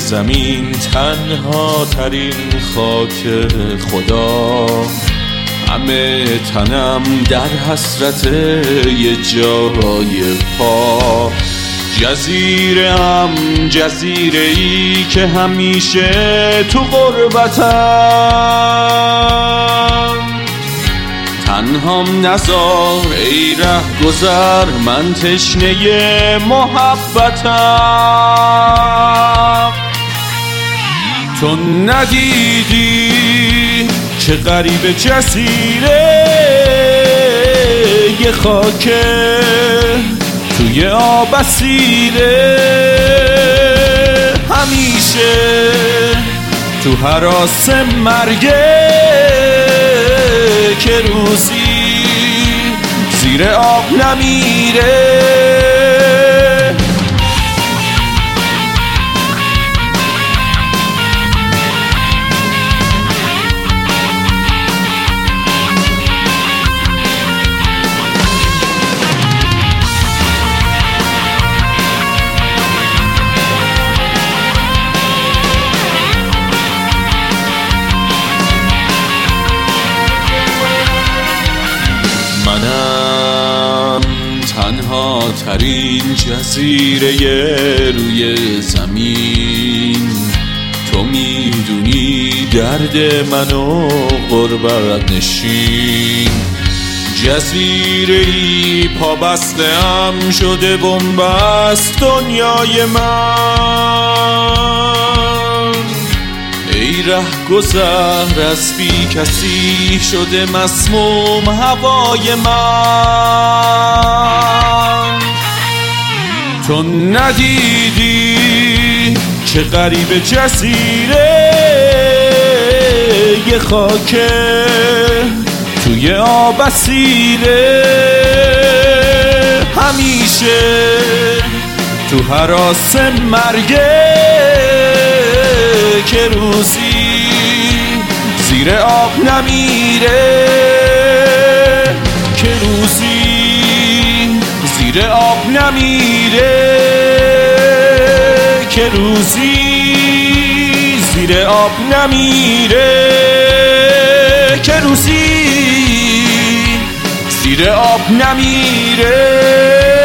زمین تنها ترین خاک خدا، همه تنم در حسرت یه جای پا. جزیره‌ام، جزیره‌ای که همیشه تو غربتم، تنهام نذار ای ره گذر، من تشنه محبتم. تو ندیدی چه غریب جزیره یه خاکه توی آب اسیره، همیشه تو هراس مرگه که روزی زیر آب نمیره. منم تنها ترین جزیره روی زمین، تو میدونی درد منو غربت نشین. جزیره‌ای پا بسته‌ام شده بن‌بست دنیای من، ای ره گذر از بی کسی شده مسموم هوای من. تو ندیدی چه غریب جزیره یه خاکه توی آب اسیره، همیشه تو هراس مرگه که روزی زیر آب نمیره، که روزی زیر آب نمیره، که روزی زیر آب نمیره، که روزی زیر آب نمیره.